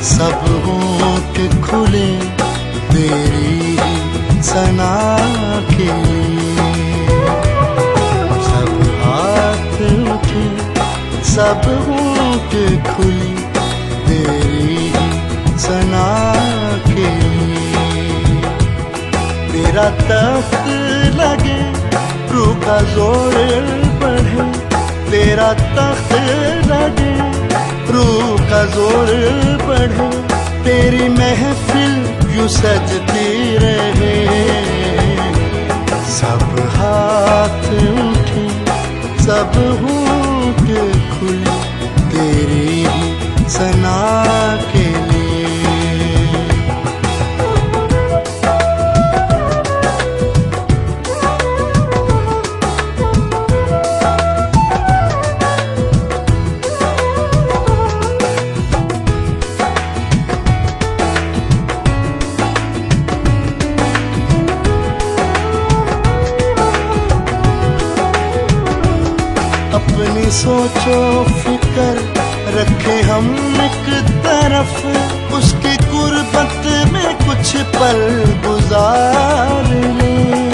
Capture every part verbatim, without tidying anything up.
सब होंठ खुले तेरी सना के, सब हाथ उठे सब होंठ खुले तेरी सना के। तेरा तख्त लगे रूह का जोर बढ़े, तेरा तख्त लगे रूह का जोर बढ़े, तेरी महफिल यूं सजती रहे। सब हाथ उठे सब होंठ खुले तेरी सना के लिए। अपनी सोचो फिक्र रखे हम एक तरफ, उसकी गुर्बत में कुछ पल गुजार लें।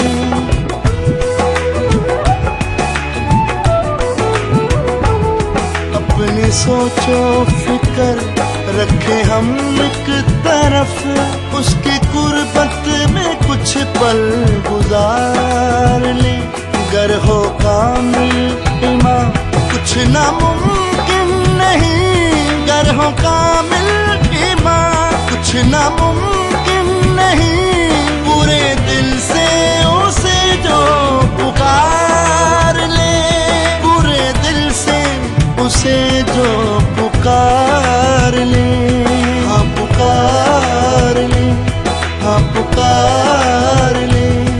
अपनी सोचो फिक्र रखे हम एक तरफ, उसकी गुर्बत में कुछ पल गुजार लें। गर हो कामिल ईमान कुछ नामुमकिन नहीं, गर हो कामिल ईमान कुछ नामुमकिन नहीं। पूरे दिल से उसे जो पुकार ले, पूरे दिल से उसे जो पुकार ले। हाँ पुकार ले, हाँ पुकार ले।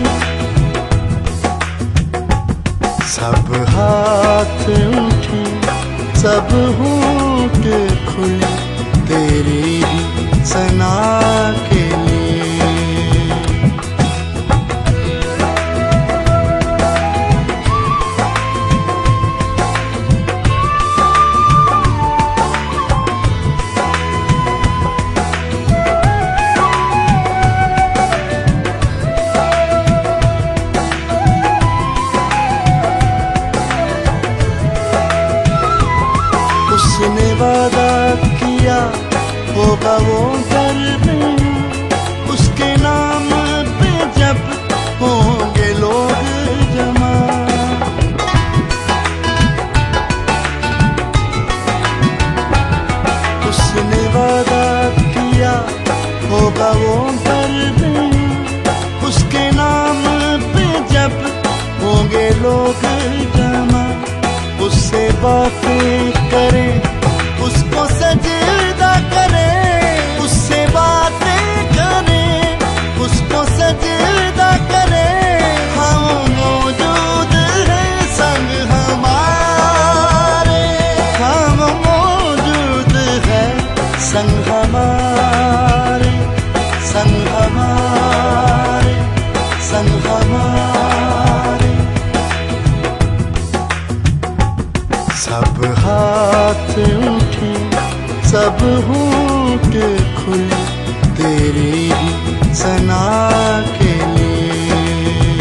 सब हाथ उठे सब होंठ खुले तेरी सना के लिए। उसने वादा किया होगा वो घर में, उसके नाम पे जब होंगे लोग जमा। उसने वादा किया होगा वो घर में, उसके नाम पे जब होंगे लोग जमा। उससे बातें करें उसको सजदा करें, उससे बातें करें उसको सजदा करें। हम मौजूद हैं संग हमारे, हम मौजूद हैं संग हमारे, संग हमारे, संग हमारे। सब हाथ उठे सब होंठ खुले तेरी सना के लिए।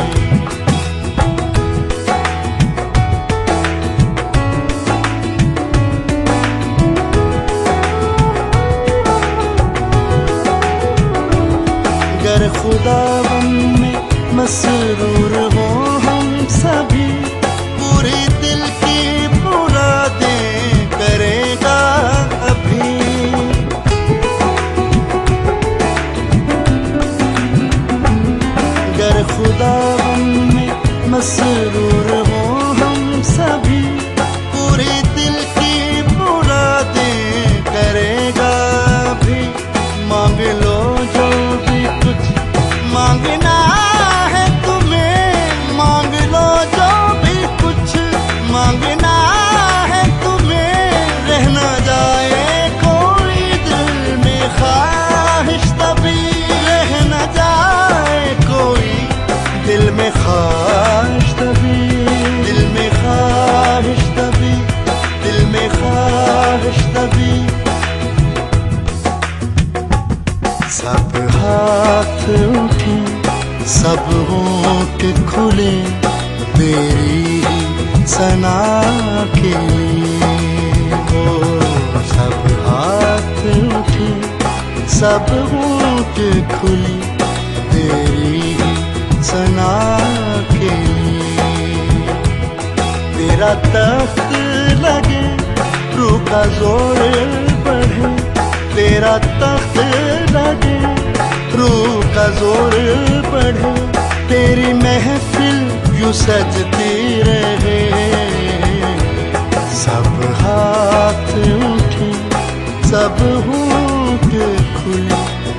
गर खुदा में मसरूर हो हम सभी, पूरे दिल की मुरादें करेगा अभी। गर खुदा में मसरूर हो हम सभी, पूरे दिल की मुरादें करेगा अभी। मांग लो जो भी कुछ मांग सब हाथ उठे, सब होंठ खुले तेरी सना के लिए। ओ सब हाथ उठे, सब होंठ खुले तेरी सना के लिए। तेरा तख्त लगे, रूह का जोर बढ़े, तेरा तख्त लगे, रूह का जोर बढ़े, तेरी महफिल यूं सजती रहे। सब हाथ उठे, सब होंठ खुले